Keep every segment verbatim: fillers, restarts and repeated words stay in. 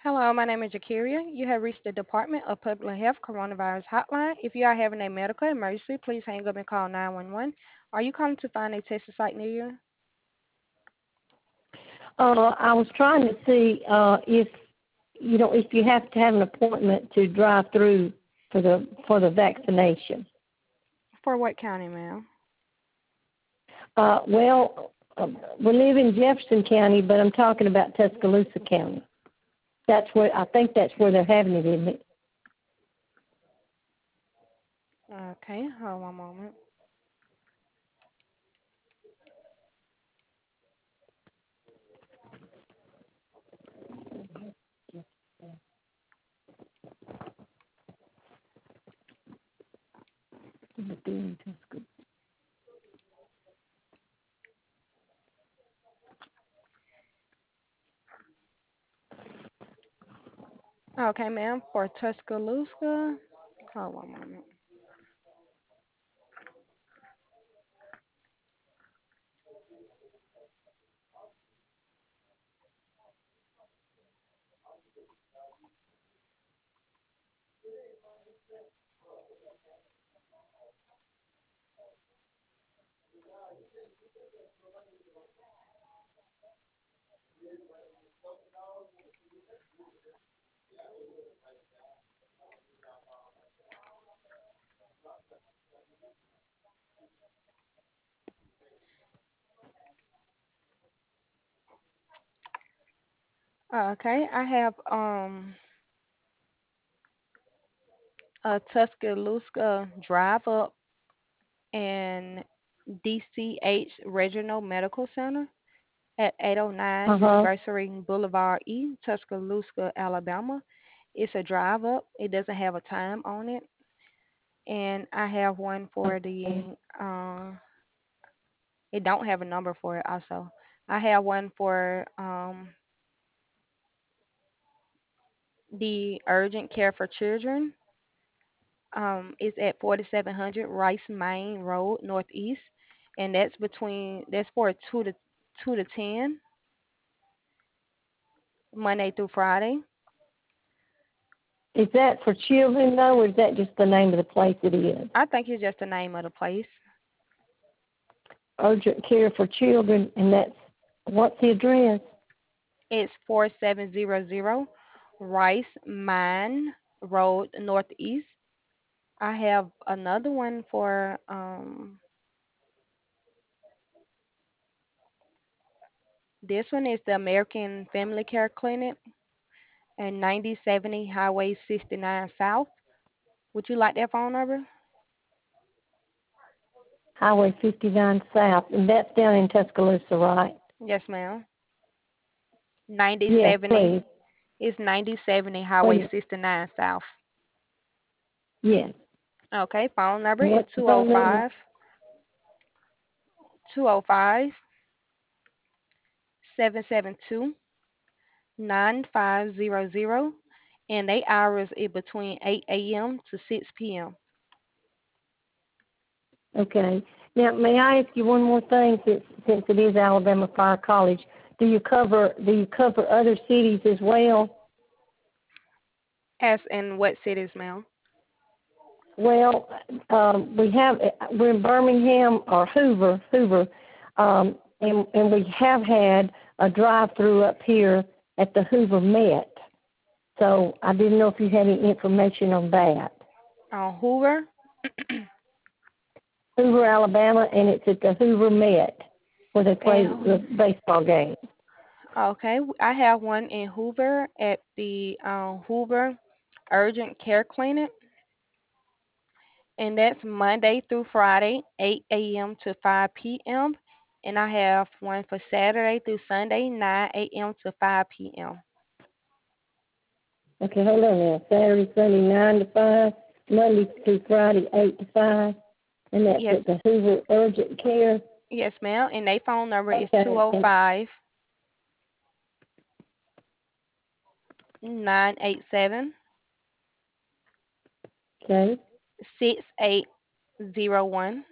Hello, my name is Jakiria. You have reached the Department of Public Health Coronavirus Hotline. If you are having a medical emergency, please hang up and call nine one one. Are you calling to find a testing site near you? Uh, I was trying to see uh, if you know if you have to have an appointment to drive through for the for the vaccination. For what county, ma'am? Uh, well, uh, we live in Jefferson County, but I'm talking about Tuscaloosa County. That's where I think that's where they're having it, isn't it? Okay, hold one moment. Okay, ma'am, for Tuscaloosa. Hold one moment. Okay, I have um a Tuscaloosa drive up and D C H Regional Medical Center at eight oh nine Uh huh. University Boulevard E, Tuscaloosa, Alabama. It's a drive up. It doesn't have a time on it. And I have one for Okay. the uh it don't have a number for it also. I have one for um the urgent care for children. Um it's at forty-seven hundred Rice Main Road Northeast, and that's between that's for two to two to ten Monday through Friday. Is that for children though, or is that just the name of the place it is? I think it's just the name of the place. Urgent care for children, and that's what's the address? It's four seven zero zero Rice Mine Road Northeast. I have another one for um this one is the American Family Care Clinic and ninety seventy Highway sixty-nine South. Would you like that phone number? Highway fifty-nine South, and that's down in Tuscaloosa, right? Yes, ma'am. Yes, ninety seventy please. is ninety seventy Wait a Highway minute. sixty-nine South. Yes. Okay, phone number And is what's the two oh phone number? five two oh five seven seven two nine five zero zero, and they hours is between eight a m to six p m. Okay. Now, may I ask you one more thing, since since it is Alabama Fire College? Do you cover do you cover other cities as well? As in what cities, ma'am? Well, um, we have we're in Birmingham or Hoover, Hoover, um, and and we have had a drive-through up here at the Hoover Met. So I didn't know if you had any information on that. On Hoover? Hoover, Alabama, and it's at the Hoover Met where they play And the baseball game. okay, I have one in Hoover at the um, Hoover Urgent Care Clinic, and that's Monday through Friday, eight a m to five p m. And I have one for Saturday through Sunday, nine a m to five p m. Okay, hold on now. Saturday, Sunday, nine to five. Monday through Friday, eight to five. And that's Yes, at the Hoover Urgent Care. yes, ma'am. And their phone number is two Okay, zero and, five nine eight seven okay, six eight zero one.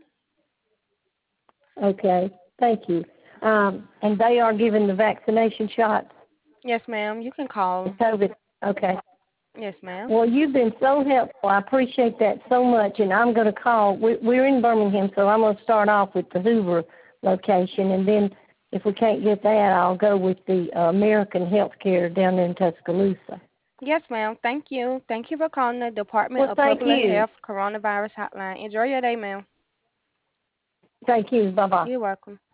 okay. Thank you. Um, and they are giving the vaccination shots. Yes, ma'am. You can The call. COVID. Okay. Yes, ma'am. Well, you've been so helpful. I appreciate that so much, and I'm going to call. We- We're in Birmingham, so I'm going to start off with the Hoover location, and then if we can't get that, I'll go with the uh, American Healthcare down there in Tuscaloosa. Yes, ma'am. Thank you. Thank you for calling the Department Well, of thank Public you. Health Coronavirus Hotline. Enjoy your day, ma'am. Thank you. Bye-bye. You're welcome.